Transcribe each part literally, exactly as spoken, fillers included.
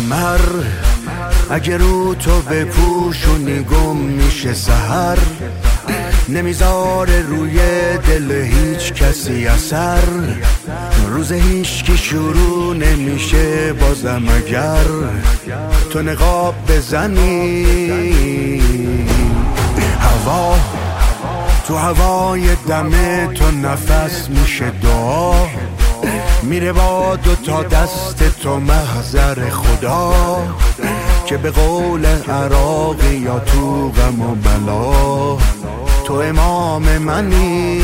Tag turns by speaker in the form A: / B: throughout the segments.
A: قمر اگه رو تو بپوشونی گم میشه سحر، نمیذاره روی دل هیچ کسی اثر، روز هیچ کی شروع نمیشه بازم اگر تو نقاب بزنی. هوا تو هوای دم تو نفس میشه دعا، میره با دو تا دست تو محضر خدا، که به قول عراقی یا تو غم و بلا تو امام منی.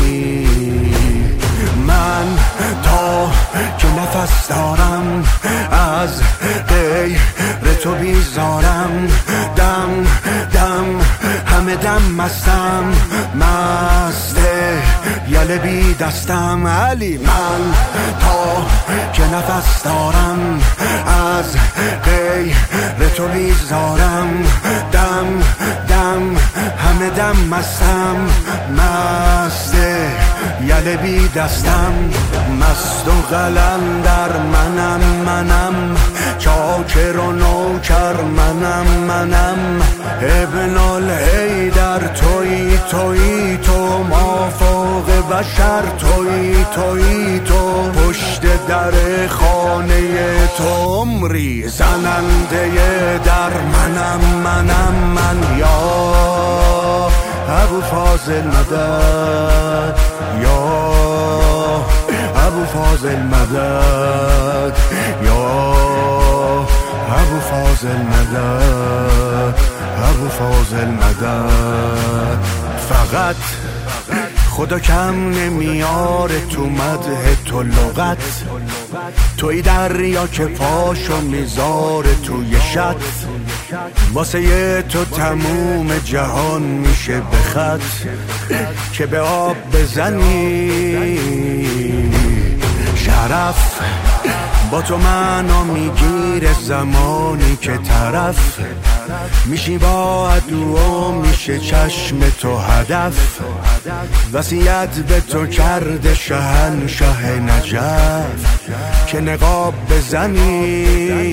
A: من تا که نفس دارم از غیر تو بیزارم، دم دم همه دم مستم، مسته یله بی دستم علی. من تا که نفس دارم از غیر تو بیزارم، دم دم همه دم مستم، مسته یله بی دستم، مست و قلندر منم منم، چاکر و نوکر منم منم، ابن الحیدر تویی تویی تو، مافوق بشر تویی تویی تو، پشت در خانه تو عمری زننده در منم منم من. یا ابو فاضل مدد، یا ابو فاضل مدد، یا ابو فاضل مدد، ابو فاضل مدد. فقط خدا کم نمیاره تو مدح تو لغت، توی دریا که پاشو میذاره توی شط، واسه یه تو تموم جهان میشه به خط، که به آب بزنی. شرف با تو منو میگیره زمانی که طرف میشی با عدو و میشه چشم تو هدف، وصیت به تو کرده شهنشاه نجف، که نقاب بزنی.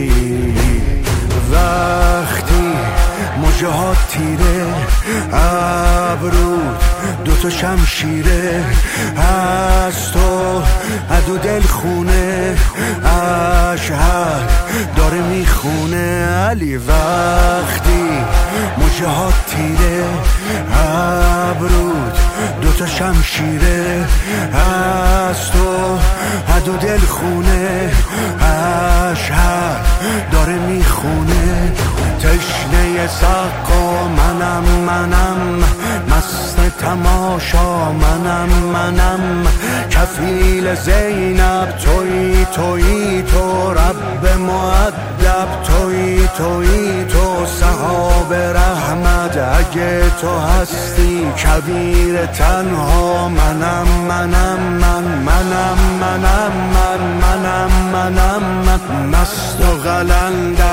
A: وقتی مجهات تیره ابرود دوتا شمشیره، از تو عدو دل خونه اشهد داره میخونه علی. وقتی مجهات تیره ابرود دوتا شمشیره، از تو عدو دل خونه اشهد داره میخونه. تشنه سقا منم منم، مست تماشا منم منم، کفیل زینب تویی تویی تو، رب مؤدب تویی تویی تو، صحاب رحمت اگه تو هستی، کبیر تنها منم منم من منم منم من منم منم من، مست و قلندر